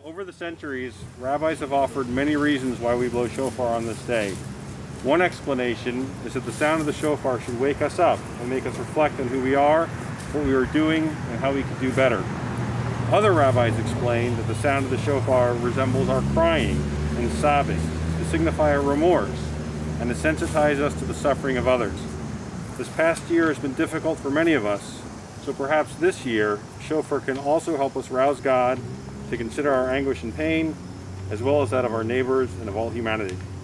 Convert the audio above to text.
Over the centuries, rabbis have offered many reasons why we blow shofar on this day. One explanation is that the sound of the shofar should wake us up and make us reflect on who we are, what we are doing, and how we could do better. Other rabbis explain that the sound of the shofar resembles our crying and sobbing to signify our remorse and to sensitize us to the suffering of others. This past year has been difficult for many of us, so perhaps this year, shofar can also help us rouse God to consider our anguish and pain, as well as that of our neighbors and of all humanity.